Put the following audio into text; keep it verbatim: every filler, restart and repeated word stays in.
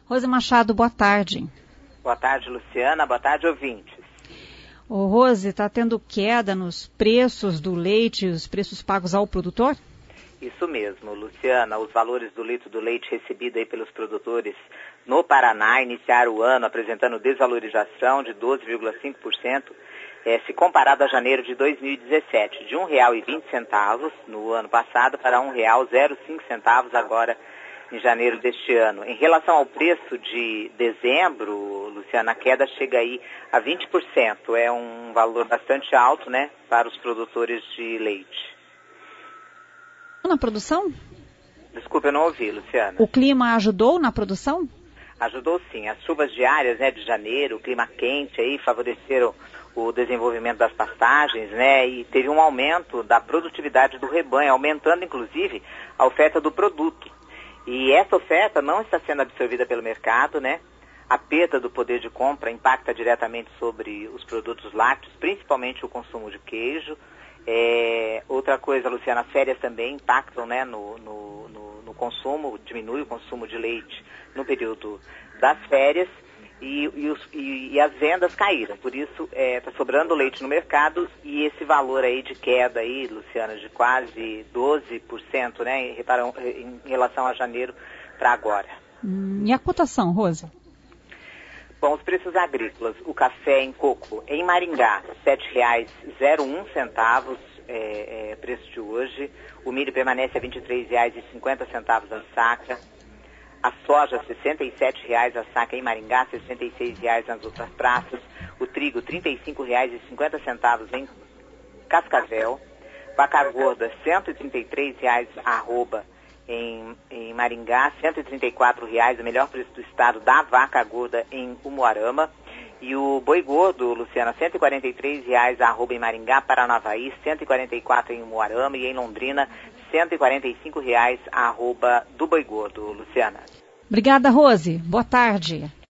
Rose Machado, boa tarde. Boa tarde, Luciana. Boa tarde, ouvintes. Ô, Rose, está tendo queda nos preços do leite, os preços pagos ao produtor? Isso mesmo, Luciana. Os valores do litro do leite recebido aí pelos produtores no Paraná iniciaram o ano apresentando desvalorização de doze vírgula cinco por cento, eh, se comparado a janeiro de dois mil e dezessete, de um real e vinte centavos no ano passado para um real e zero cinco centavos agora em janeiro deste ano. Em relação ao preço de dezembro, Luciana, a queda chega aí a vinte por cento. É um valor bastante alto, né, para os produtores de leite. Na produção? Desculpa, eu não ouvi, Luciana. O clima ajudou na produção? Ajudou sim. As chuvas diárias, né, de janeiro, o clima quente aí favoreceram o desenvolvimento das pastagens, né, e teve um aumento da produtividade do rebanho, aumentando inclusive a oferta do produto. E essa oferta não está sendo absorvida pelo mercado, né? A perda do poder de compra impacta diretamente sobre os produtos lácteos, principalmente o consumo de queijo. É, outra coisa, Luciana, as férias também impactam, né, no, no, no, no consumo, diminui o consumo de leite no período das férias e, e, os, e, e as vendas caíram. Por isso, está é, sobrando leite no mercado e esse valor aí de queda, aí, Luciana, de quase doze por cento, né, em, em relação a janeiro para agora. Hum, e a cotação, Rosa? Bom, os preços agrícolas, o café em coco em Maringá, sete reais e zero um centavos, é, é, preço de hoje. O milho permanece a vinte e três reais e cinquenta centavos a saca. A soja, sessenta e sete reais a saca em Maringá, sessenta e seis reais nas outras praças. O trigo, trinta e cinco reais e cinquenta centavos em Cascavel. Vaca gorda, cento e trinta e três reais a arroba Em, em Maringá, cento e trinta e quatro reais, o melhor preço do estado da vaca gorda em Umuarama. E o boi gordo, Luciana, cento e quarenta e três reais a arroba em Maringá, Paranavaí, cento e quarenta e quatro em Umuarama e em Londrina, cento e quarenta e cinco reais a arroba do boi gordo, Luciana. Obrigada, Rose. Boa tarde.